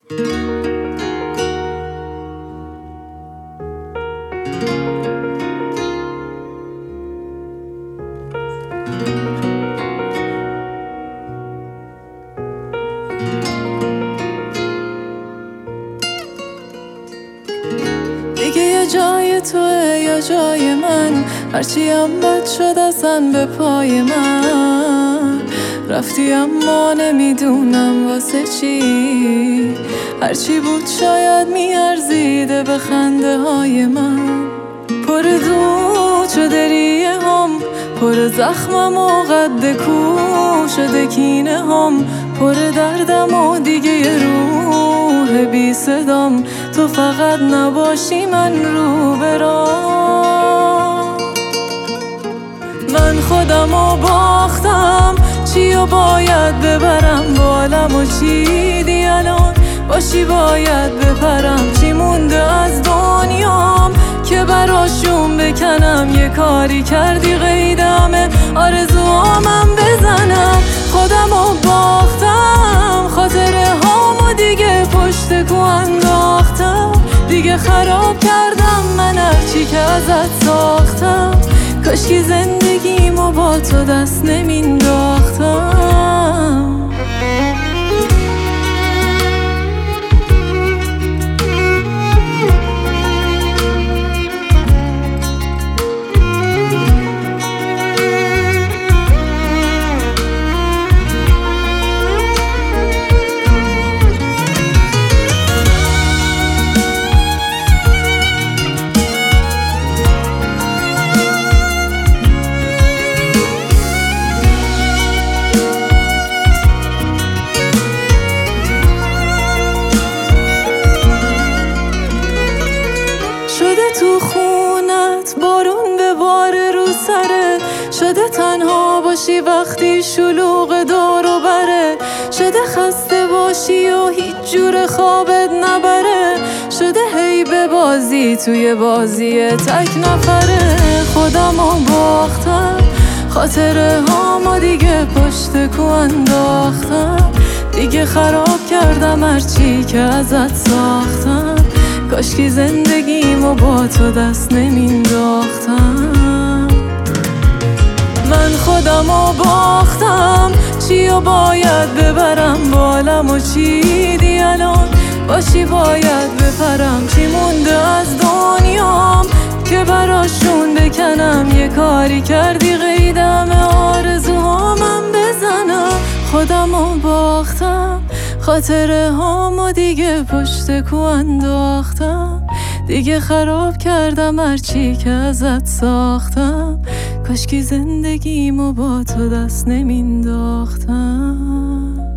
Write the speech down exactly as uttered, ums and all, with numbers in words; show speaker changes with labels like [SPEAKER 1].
[SPEAKER 1] دیگه یا جای توه یا جای من، هرچی هم بد شد ازن به پای من. رفتی اما نمیدونم واسه چی، هرچی بود شاید میارزیده به خنده های من. پر دود شده ریه هم، پر زخمم و قد کو شده کینه هم، پر دردم و دیگه یه روح بی صدام. تو فقط نباشی من رو برام. من خودمو باختم، چیو باید ببرم بالم و چی دی الان باشی باید بپرم. چی مونده از دنیام که براشون بکنم، یه کاری کردی قیدمه آرزوامم بزنم. خودمو باختم، خاطره هامو دیگه پشت کو انداختم. دیگه خراب کردم من هرچی که ازت ساختم. کاشکی زندگیمو با تو دست نمینداختم. شده تو خونت بارون به باره رو سره، شده تنها باشی وقتی شلوغ دور و بره، شده خسته باشی و هیچ جور خوابت نبره، شده هی به بازی توی بازی تک نفره. خودمو باختم، خاطره هامو دیگه پشت کو انداختم. دیگه خراب کردم هرچی که ازت ساختم. کاشکی زندگیمو با تو دست نمینداختم. من خودمو باختم، چیو باید ببرم بالم و چی دی الان باشی باید بپرم. چی مونده از دنیام که براشون بکنم، یه کاری کردی قیدم آرزوهامم بزنم. خودمو باختم، خاطره هامو دیگه پشت کو انداختم. دیگه خراب کردم هرچی که ازت ساختم. کاشکی زندگیمو با تو دست نمینداختم.